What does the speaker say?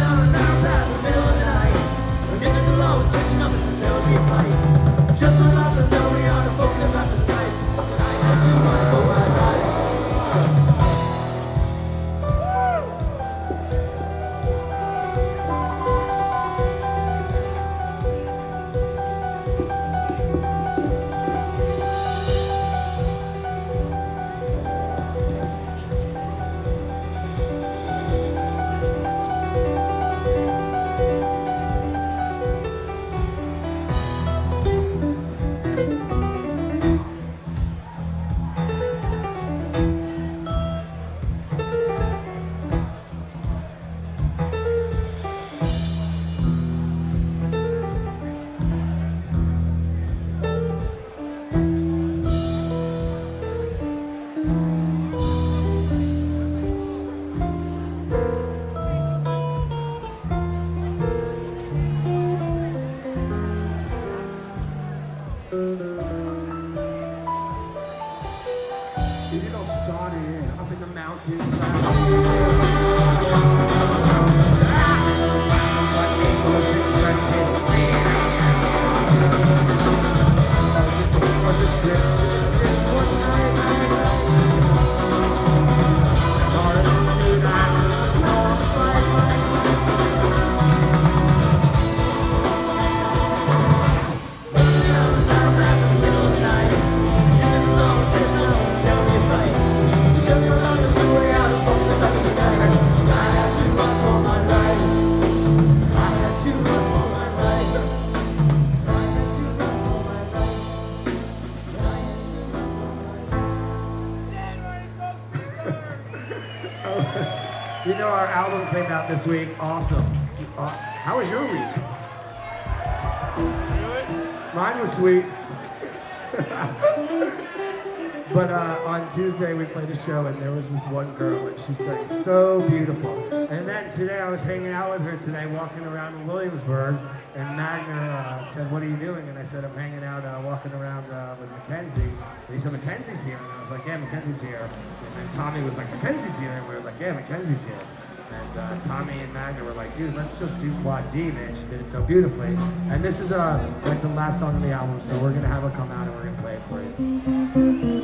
It all started up in the mountains. But Amos expressed his it was a trip to the city one night. Or a suit I could go on flight. Down at the middle of the night. And the long says no, there'll be a fight. Just along the way out of the back of the side. I had to run for my life. I had to run for my life. I had to run for my life. I had to run for my life. Dan Ray Smokes Pieces! You know, our album came out this week. Awesome. How was your week? Mine was sweet. But on Tuesday we played a show and there was this one girl and she sang so beautiful. And then today I was hanging out with her today, walking around in Williamsburg, and Magner said, "What are you doing?" And I said, "I'm hanging out, walking around with Mackenzie." And he said, "Mackenzie's here." And I was like, "Yeah, Mackenzie's here." And then Tommy was like, "Mackenzie's here." And we were like, "Yeah, Mackenzie's here." And Tommy and Magna were like, "Dude, let's just do Quad D, man. She did it so beautifully." And this is like the last song on the album, so we're gonna have her come out and we're gonna play it for you.